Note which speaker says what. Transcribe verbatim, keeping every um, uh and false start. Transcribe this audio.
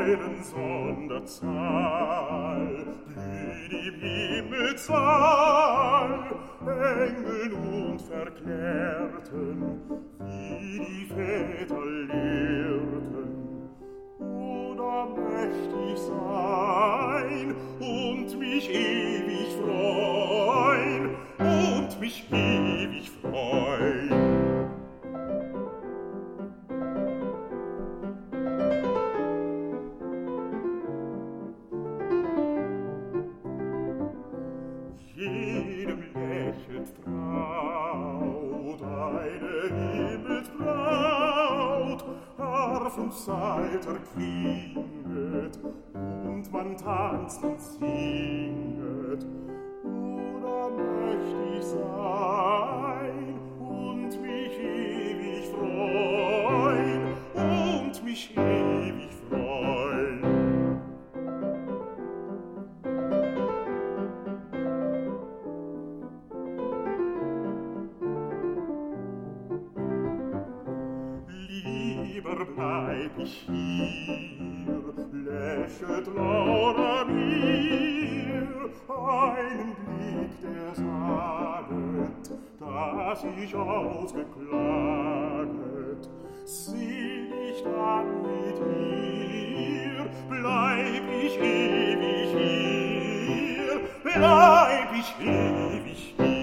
Speaker 1: Säulen Sonderzahl, blüht im Himmelssaal, Engeln und Verklärten, wie die Väter lehrten. Oder möcht ich sein und mich ewig freuen, und mich ewig freuen. Jedem lächelt Traut, eine Himmelsbraut, Harfen, Saiter klinget, und man tanzt und singet. Oder möcht ich sein und mich ewig freuen, und mich ewig freuen. Lieber bleib ich hier, lächelt Laura mir, einen Blick, der saget, dass ich ausgeklaget. Sieh ich dann mit ihr, bleib ich ewig hier, bleib ich ewig hier.